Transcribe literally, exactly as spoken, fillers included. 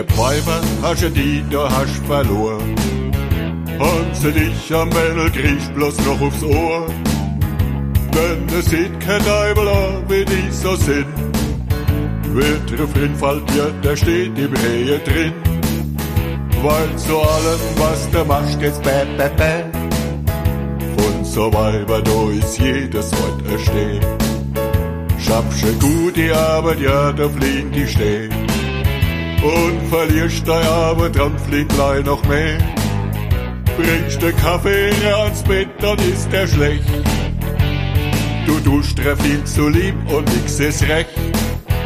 ihr Pfeifer, hast du die, da hast verloren. Und sie dich am Mädel kriegt bloß noch aufs Ohr. Denn es sieht kein Teufel an, wie die so sind. Wird Refrain fällt dir, der steht im Rehe drin. Weil zu allem, was du machst, jetzt bäh, bäh, bäh. Von so Weiber, da ist jedes Wort erstehen. Schaffst du gute Arbeit, ja, da fliegen die Steh. Und verlierst deine Arbeit, dann fliegt gleich noch mehr. Bringst den Kaffee ans Bett, dann ist der schlecht. Du tust viel zu lieb und nix ist recht.